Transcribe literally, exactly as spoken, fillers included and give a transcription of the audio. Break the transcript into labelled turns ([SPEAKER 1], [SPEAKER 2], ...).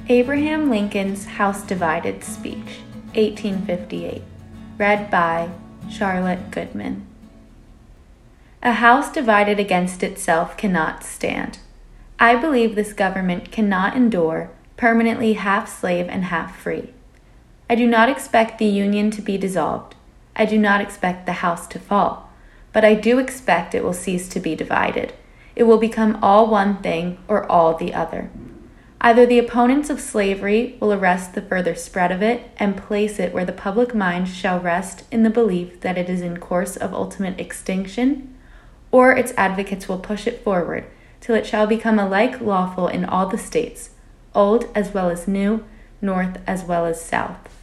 [SPEAKER 1] Abraham Lincoln's House Divided Speech, eighteen fifty-eight. Read by Charlotte Goodman. A house divided against itself cannot stand. I believe this government cannot endure, permanently half slave and half free. I do not expect the Union to be dissolved. I do not expect the house to fall. But I do expect it will cease to be divided. It will become all one thing or all the other. Either the opponents of slavery will arrest the further spread of it and place it where the public mind shall rest in the belief that it is in course of ultimate extinction, or its advocates will push it forward till it shall become alike lawful in all the states, old as well as new, north as well as south.